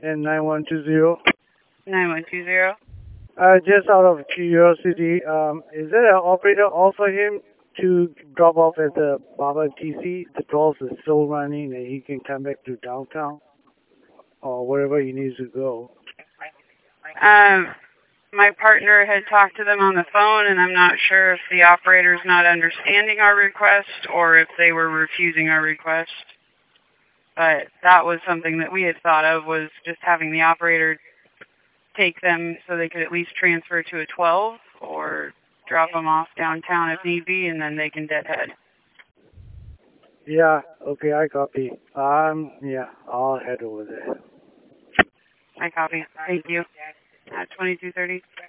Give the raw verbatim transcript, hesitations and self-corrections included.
and nine one two zero. nine one two zero. Uh, just out of curiosity, um, is there an operator offer him to drop off at the Baba T C? The calls is still running and he can come back to downtown or wherever he needs to go. Um, my partner had talked to them on the phone, and I'm not sure if the operator's not understanding our request or if they were refusing our request. But that was something that we had thought of, was just having the operator take them so they could at least transfer to a twelve or drop them off downtown if need be, and then they can deadhead. Yeah, okay, I copy. Um, yeah, I'll head over there. I copy. Thank you. At twenty-two thirty.